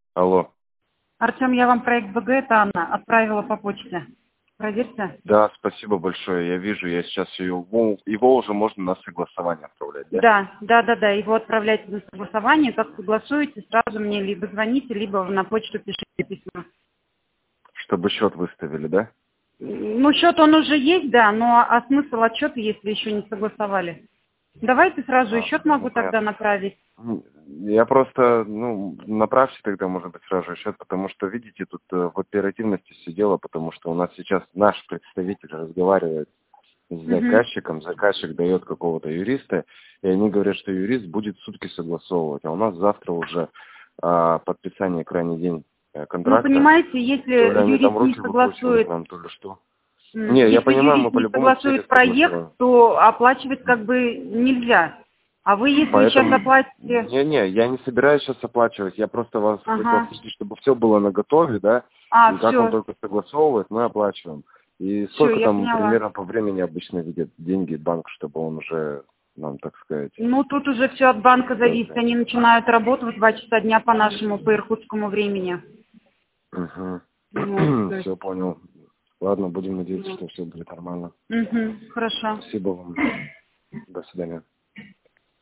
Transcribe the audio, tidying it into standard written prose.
Алло. Артем, я вам проект БГ, это Анна, отправила по почте. Проверьте. Да, спасибо большое. Я вижу, я сейчас его уже можно на согласование отправлять, да? Да. Его отправляйте на согласование. Как согласуете, сразу мне либо звоните, либо на почту пишите письмо. Чтобы счет выставили, да? Ну, счет он уже есть, да, но смысл отчета, если еще не согласовали? Давайте сразу и счет могу тогда Понятно. направить. Я просто, направьте тогда, может быть, сразу счет, потому что, видите, тут в оперативности все дело, потому что у нас сейчас наш представитель разговаривает с заказчиком, заказчик дает какого-то юриста, и они говорят, что юрист будет сутки согласовывать, а у нас завтра уже подписание крайний день Ну, контракта, понимаете, если то ли они там юрист не руки выкручивают согласует, нам, то ли что. Не, я если понимаю, мы юрист не по-любому через согласует проект, согласование. то оплачивать как бы нельзя. А вы, если сейчас Поэтому, оплатите... я не собираюсь сейчас оплачивать, я просто вас хотел Ага. спросить, чтобы все было наготове, да, и как он Все, только согласовывает, мы оплачиваем. И все, сколько я там поняла. примерно по времени обычно видят деньги банк, чтобы он уже нам, так сказать, Ну, тут уже все от банка дал зависит. деньги. Они начинают работу в 2 часа дня по нашему, по иркутскому времени. Вот, то Все есть... понял. Ладно, будем надеяться, Вот. что все будет нормально. Хорошо. Спасибо вам. До свидания.